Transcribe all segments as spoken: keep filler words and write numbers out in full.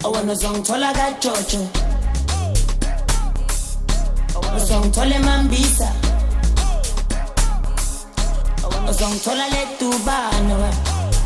Awona zongithola kaJojo, uzongithola eMambisa, uzongithola leDubane we,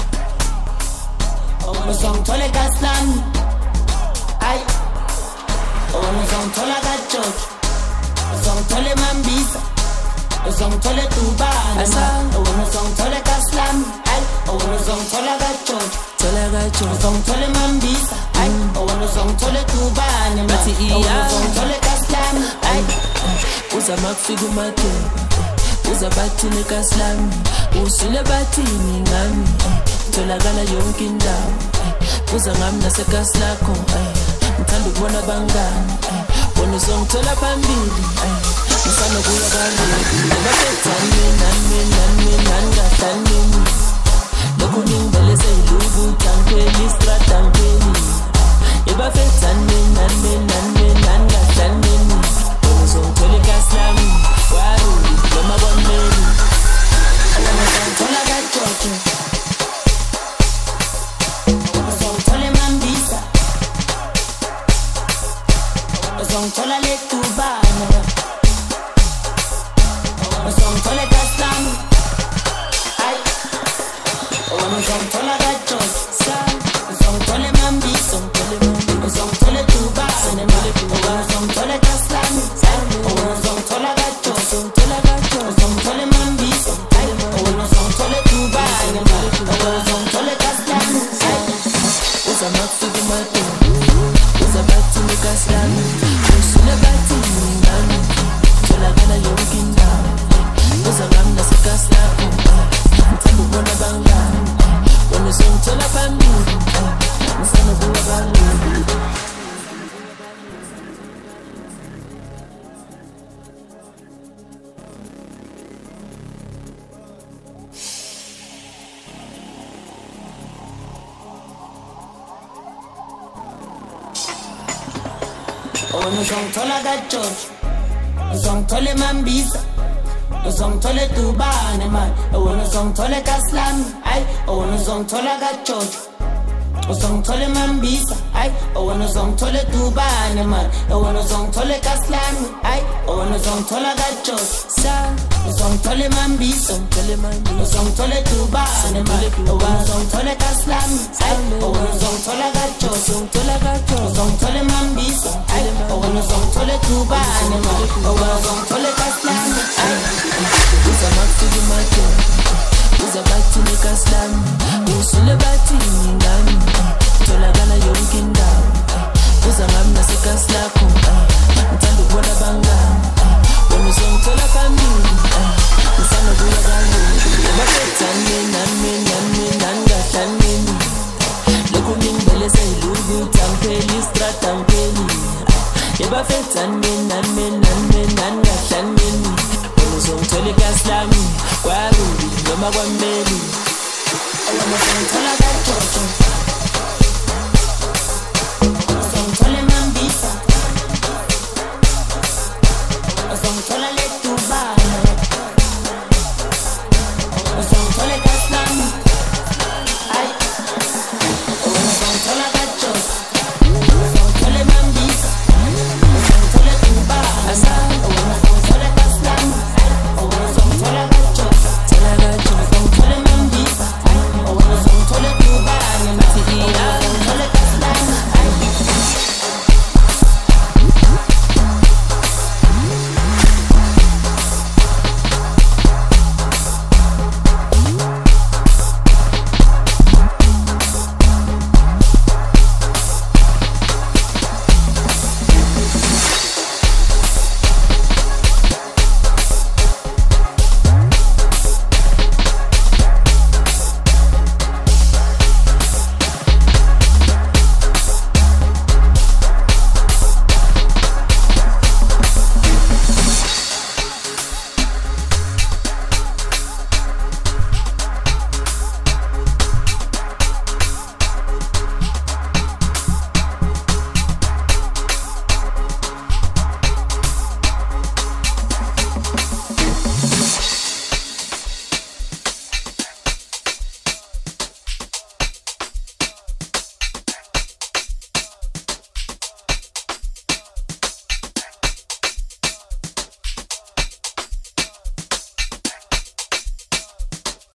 uzongithola eKaslani, ay, awona uzongithola kaJojo, uzongithola eMambisa, uzongithola eDubane, awona uzongithola eKaslani, ay, awona uzongithola kaJojo, thola kaJojo, uzongithola eMambisa, ay, awona uzongithola eDubane, bathi iya, uzongithola eKaslani, ay, uzama kufika umadela, uza bathini eKaslani, usile bathini ngami, tholakala yonke indawo, uza ngami naseKaslakho, ngithanda ukubona abangani, wona uzongithola phambili, ngifana kuya kalulu, ngabethani nami nami nami ngahlani, lokhu ngingibeleze ilubu tankeli strata ngeli, ebafethani nami nami nami ngahlani, wona uzongithola eKaslani, waru noma kwameli, wona uzongithola kaJojo, uzongithola eMambisa, uzongithola leDubane, uzongithola eKaslani, ay, wona uzongithola kaJojo, uzongithola eMambisa, uzongithola eDubane, wona uzongithola eKaslani, wona uzongithola kaJojo, uzongithola eMambisa, wona uzongithola eDubane, wona uzongithola eKaslani, uzama kufika umadela, uza bathini eKaslani, usile bathini ngami, tholakala yonke indawo, uza ngami naseKaslakho, ngithanda ukubona abangani, wona uzongithola phambili, ngifana kuya kalulu. Awona uzongithola kaJojo, uzongithola eMambisa, uzongithola eDubane man, awona uzongithola eKaslani, ay, awona uzongithola kaJojo, uzongithola eMambisa, ay, awona uzongithola eDubane man, awona uzongithola eKaslani, ay, awona uzongithola kaJojo, uzongithola eMambisa, uzongithola eDubane man, awona uzongithola eKaslani, ay, awona uzongithola kaJojo, uzongithola eMambisa, ay, awona uzongithola eDubane man, awona uzongithola eKaslani, ay, uzama kufika umadela, uza bathini eKaslani, usile bathini ngami, tholakala yonke indawo, uza ngami naseKaslakho, ngithanda ukubona abangani, wona uzongithola phambili, ngifana kuya kalulu, ngabethani nami nami nami ngahlani, lokhu ngingibeleze ilubu tankeli strata ngeli, ebafethani nami nami nami ngahlani, wona uzongithola eKaslani, kwaru noma kwameli, awona uzongithola kaJojo.